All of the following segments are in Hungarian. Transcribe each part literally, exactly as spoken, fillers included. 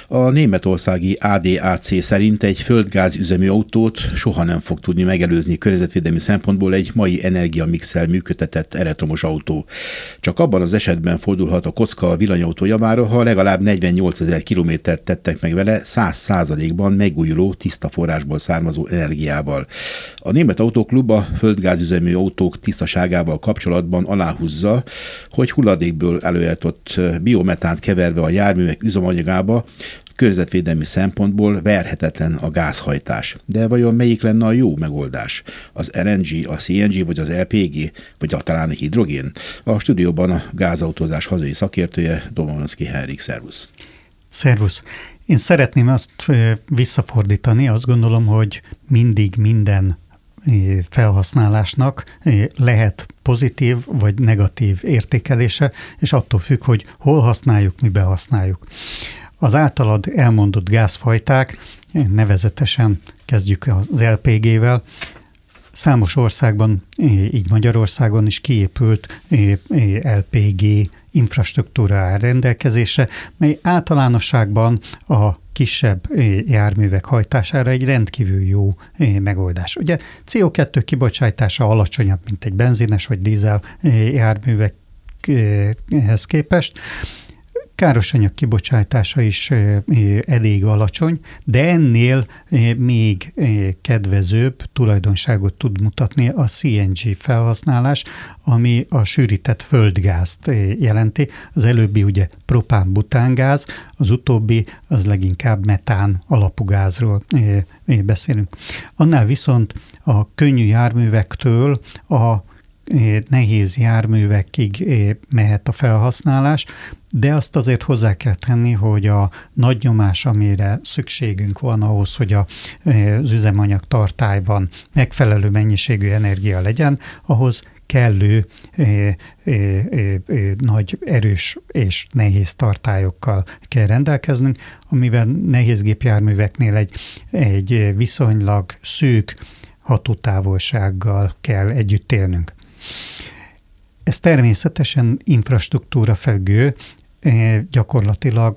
A németországi á dé á cé szerint egy földgáz üzemű autót soha nem fog tudni megelőzni környezetvédelmi szempontból egy mai energiamixel működtetett elektromos autó. Csak abban az esetben fordulhat a kocka a villanyautó javára, ha legalább negyvennyolcezer kilométert tettek meg vele száz százalékban megújuló tiszta forrásból származó energiával. A Német Autóklub a földgázüzemű autók tisztaságával kapcsolatban aláhúzza, hogy hulladékből előállított biometánt keverve a járművek üzemanyagába környezetvédelmi szempontból verhetetlen a gázhajtás. De vajon melyik lenne a jó megoldás? Az el en gé, a cé en gé vagy az el pé gé, vagy a talán a hidrogén? A stúdióban a gázautózás hazai szakértője, Domanowski Henrik, szervusz. Szervusz. Én szeretném azt visszafordítani, azt gondolom, hogy mindig minden felhasználásnak lehet pozitív vagy negatív értékelése, és attól függ, hogy hol használjuk, miben használjuk. Az általad elmondott gázfajták, nevezetesen kezdjük az el pé gével, számos országban, így Magyarországon is kiépült el pé gé infrastruktúra áll rendelkezésre, mely általánosságban a kisebb járművek hajtására egy rendkívül jó megoldás. Ugye cé o kettő kibocsátása alacsonyabb, mint egy benzines vagy dízel járművekhez képest. Károsanyag kibocsátása is elég alacsony, de ennél még kedvezőbb tulajdonságot tud mutatni a cé en gé felhasználás, ami a sűrített földgázt jelenti. Az előbbi ugye propán-butángáz, az utóbbi az leginkább metán alapú gázról beszélünk. Annál viszont a könnyű járművektől a nehéz járművekig mehet a felhasználás, de azt azért hozzá kell tenni, hogy a nagy nyomás, amire szükségünk van ahhoz, hogy az üzemanyag tartályban megfelelő mennyiségű energia legyen, ahhoz kellő eh, eh, eh, nagy, erős és nehéz tartályokkal kell rendelkeznünk, amivel nehéz gépjárműveknél egy, egy viszonylag szűk hatótávolsággal kell együtt élnünk. Ez természetesen infrastruktúra függő, gyakorlatilag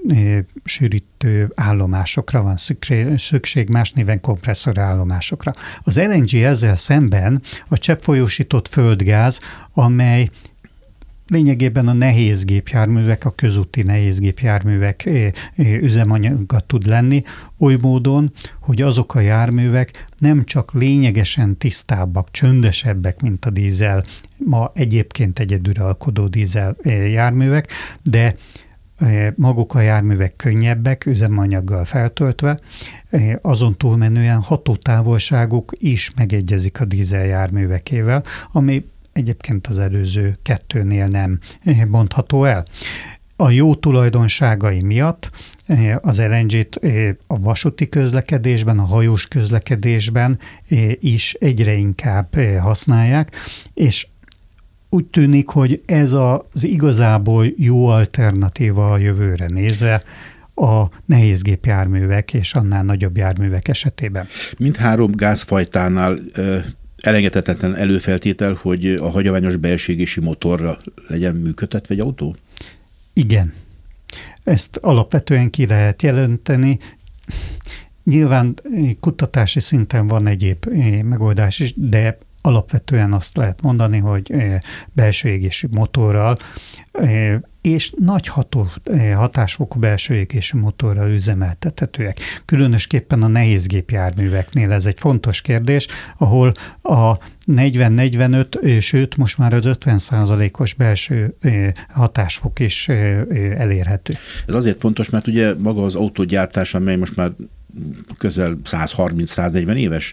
sűrítő állomásokra van szükség, más néven kompresszorállomásokra. Az el en gé ezzel szemben a cseppfolyósított földgáz, amely lényegében a nehéz gépjárművek, a közúti nehéz gépjárművek üzemanyaga tud lenni, oly módon, hogy azok a járművek nem csak lényegesen tisztábbak, csöndesebbek, mint a dízel, ma egyébként egyeduralkodó dízel járművek, de maguk a járművek könnyebbek, üzemanyaggal feltöltve, azon túlmenően hatótávolságuk is megegyezik a dízel járművekével, ami egyébként az előző kettőnél nem mondható el. A jó tulajdonságai miatt az el en gét a vasúti közlekedésben, a hajós közlekedésben is egyre inkább használják, és úgy tűnik, hogy ez az igazából jó alternatíva a jövőre nézve a nehézgépjárművek és annál nagyobb járművek esetében. Mindhárom gázfajtánál elengedhetetlen előfeltétel, hogy a hagyományos belső égési motorra legyen működtetve egy autó? Igen. Ezt alapvetően ki lehet jelenteni. Nyilván kutatási szinten van egyéb megoldás is, de alapvetően azt lehet mondani, hogy belső égésű motorral és nagy ható, hatásfokú belső égésű motorral üzemeltethetőek. Különösképpen a nehézgépjárműveknél ez egy fontos kérdés, ahol a negyven-negyvenöt, sőt most már az ötven százalékos belső hatásfok is elérhető. Ez azért fontos, mert ugye maga az autógyártás, amely most már közel száz harminc száz negyven éves,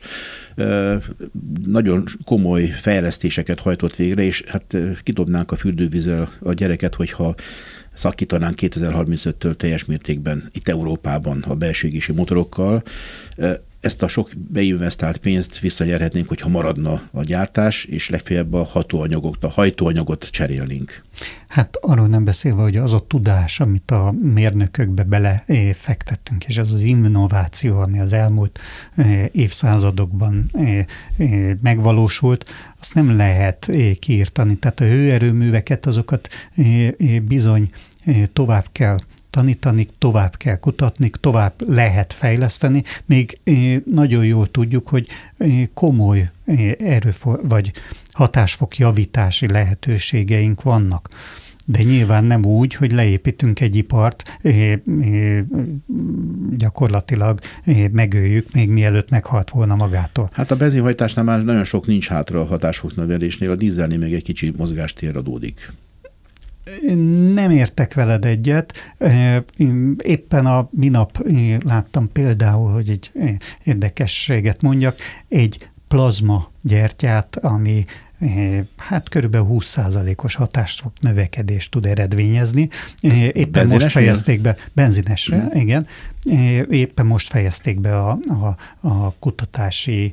nagyon komoly fejlesztéseket hajtott végre, és hát kidobnánk a fürdővízzel a gyereket, hogyha szakítanánk kétezer-harmincöttől teljes mértékben itt Európában a belső égési motorokkal. Ezt a sok beinvestált pénzt visszanyerhetnénk, hogyha maradna a gyártás, és legfeljebb a hatóanyagot, a hajtóanyagot cserélnénk. Hát arról nem beszélve, hogy az a tudás, amit a mérnökökbe belefektettünk, és ez az innováció, ami az elmúlt évszázadokban megvalósult, azt nem lehet kiírtani. Tehát a hőerőműveket, azokat bizony tovább kell tanítani, tovább kell kutatni, tovább lehet fejleszteni. Még nagyon jól tudjuk, hogy komoly erőfor, vagy hatásfok javítási lehetőségeink vannak. De nyilván nem úgy, hogy leépítünk egy ipart, gyakorlatilag megöljük, még mielőtt meghalt volna magától. Hát a benzinhajtásnál már nagyon sok nincs hátra a hatásfok növelésnél, a dízelnél még egy kicsi mozgástér adódik. Nem értek veled egyet. Éppen a minap láttam például, hogy egy érdekességet mondjak, egy plazma gyertyát, ami hát körülbelül húsz százalékos hatásfok növekedést tud eredményezni. Éppen benzinesnél? Most fejezték be, benzinesre, mm. igen. Éppen most fejezték be a, a, a kutatási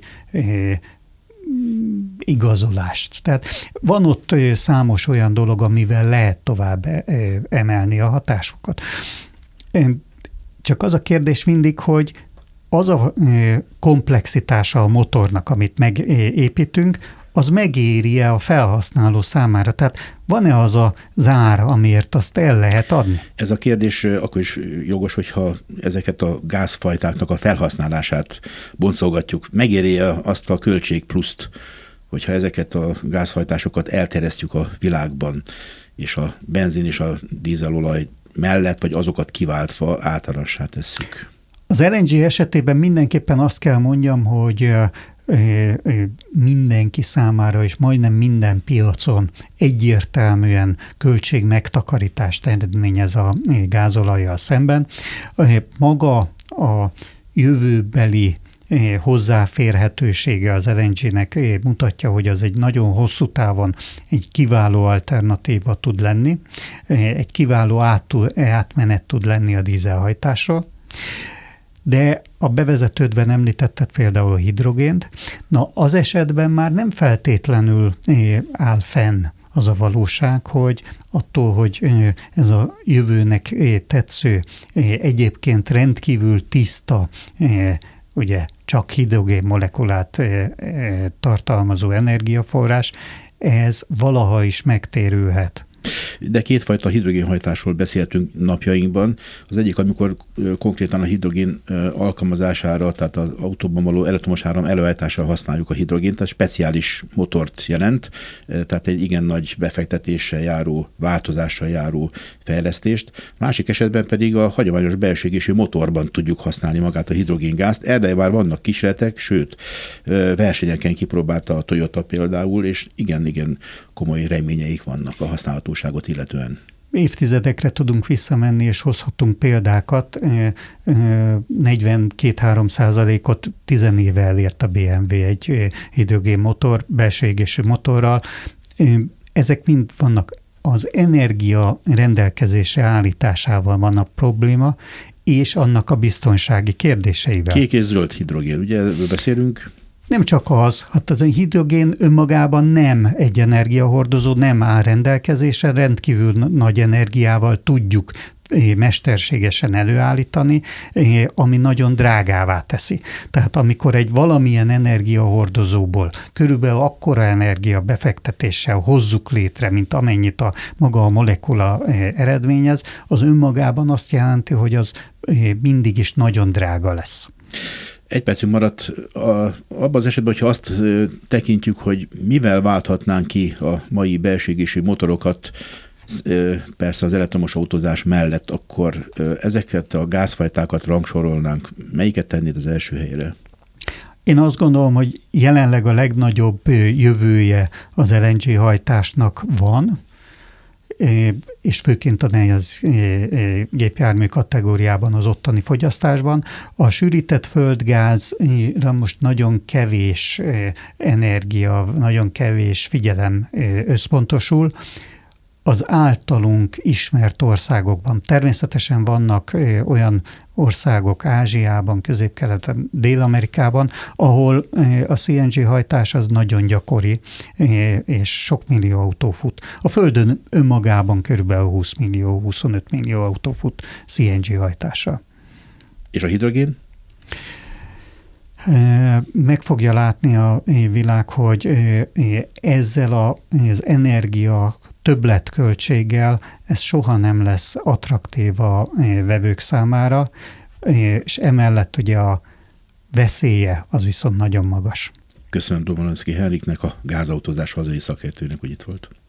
igazolást. Tehát van ott számos olyan dolog, amivel lehet tovább emelni a hatásfokat. Csak az a kérdés mindig, hogy az a komplexitása a motornak, amit megépítünk, az megéri-e a felhasználó számára? Tehát van-e az a zár, amiért azt el lehet adni? Ez a kérdés akkor is jogos, hogyha ezeket a gázfajtáknak a felhasználását boncolgatjuk. Megéri-e azt a költség pluszt, hogyha ezeket a gázfajtásokat elterjesztjük a világban, és a benzin és a dízelolaj mellett, vagy azokat kiváltva általánossá tesszük? Az el en gé esetében mindenképpen azt kell mondjam, hogy mindenki számára és majdnem minden piacon egyértelműen költségmegtakarítást eredményez a gázolajjal szemben. Maga a jövőbeli hozzáférhetősége az el en gének mutatja, hogy az egy nagyon hosszú távon egy kiváló alternatíva tud lenni, egy kiváló átmenet tud lenni a dízelhajtásról. De a bevezetődben említetted például a hidrogént, na az esetben már nem feltétlenül áll fenn az a valóság, hogy attól, hogy ez a jövőnek tetsző, egyébként rendkívül tiszta, ugye csak hidrogén molekulát tartalmazó energiaforrás, ez valaha is megtérülhet. De kétfajta hidrogénhajtásról beszéltünk napjainkban. Az egyik, amikor konkrétan a hidrogén alkalmazására, tehát az autóban való elektromos áram előállítására használjuk a hidrogént, tehát speciális motort jelent, tehát egy igen nagy befektetéssel járó, változással járó fejlesztést. Másik esetben pedig a hagyományos belső égésű motorban tudjuk használni magát a hidrogéngázt. Erre már vannak kísérletek, sőt, versenyeken kipróbálta a Toyota például, és igen-igen komoly reményeik vannak a használhatóságot illetően. Évtizedekre tudunk visszamenni, és hozhatunk példákat. negyvenkét-három százalékot tizen éve elért a bé em vé egy hidrogén motor, belső égésű motorral. Ezek mind vannak. Az energia rendelkezésre állításával van a probléma, és annak a biztonsági kérdéseivel. Kék és zöld hidrogén, ugye erről beszélünk? Nem csak az, hát az a hidrogén önmagában nem egy energiahordozó, nem áll rendelkezésre, rendkívül nagy energiával tudjuk mesterségesen előállítani, ami nagyon drágává teszi. Tehát amikor egy valamilyen energiahordozóból körülbelül akkora energia befektetéssel hozzuk létre, mint amennyit a maga a molekula eredményez, az önmagában azt jelenti, hogy az mindig is nagyon drága lesz. Egy percünk maradt. A, abban az esetben, hogyha azt tekintjük, hogy mivel válthatnánk ki a mai belső égésű motorokat, persze az elektromos autózás mellett, akkor ezeket a gázfajtákat rangsorolnánk. Melyiket tennéd az első helyre? Én azt gondolom, hogy jelenleg a legnagyobb jövője az el en gé hajtásnak van, és főként a nehéz gépjármű kategóriában, az ottani fogyasztásban. A sűrített földgázra most nagyon kevés energia, nagyon kevés figyelem összpontosul. Az általunk ismert országokban. Természetesen vannak olyan országok Ázsiában, Közép-Keleten, Dél-Amerikában, ahol a cé en gé hajtás az nagyon gyakori, és sok millió autó fut. A Földön önmagában körülbelül húsz millió, huszonöt millió autó fut cé en gé hajtással. És a hidrogén? Meg fogja látni a világ, hogy ezzel az energia többletköltséggel ez soha nem lesz attraktív a vevők számára, és emellett ugye a veszélye az viszont nagyon magas. Köszönöm Domolanszky Henriknek, a gázautózás hazai szakértőnek, hogy itt volt.